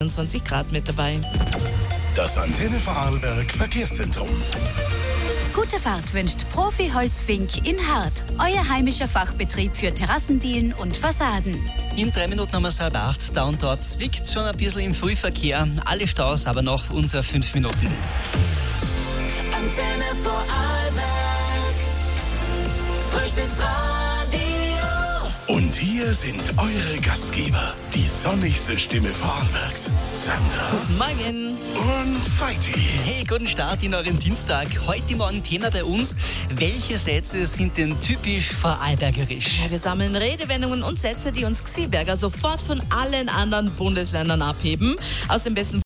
21 Grad mit dabei. Das Antenne Vorarlberg Verkehrszentrum. Gute Fahrt wünscht Profi Holzfink in Hart. Euer heimischer Fachbetrieb für Terrassendielen und Fassaden. In 3 Minuten haben wir es 7:30. Da und dort zwickt schon ein bisschen im Frühverkehr. Alle Staus aber noch unter 5 Minuten. Antenne Vorarlberg. Frühstücksradio. Und hier sind eure Gastgeber, die sonnigste Stimme Vorarlbergs, Sandra Guten Morgen. und Feiti. Hey, guten Start in euren Dienstag. Heute Morgen Thema bei uns. Welche Sätze sind denn typisch vorarlbergerisch? Ja, wir sammeln Redewendungen und Sätze, die uns Xiberger sofort von allen anderen Bundesländern abheben. Aus dem besten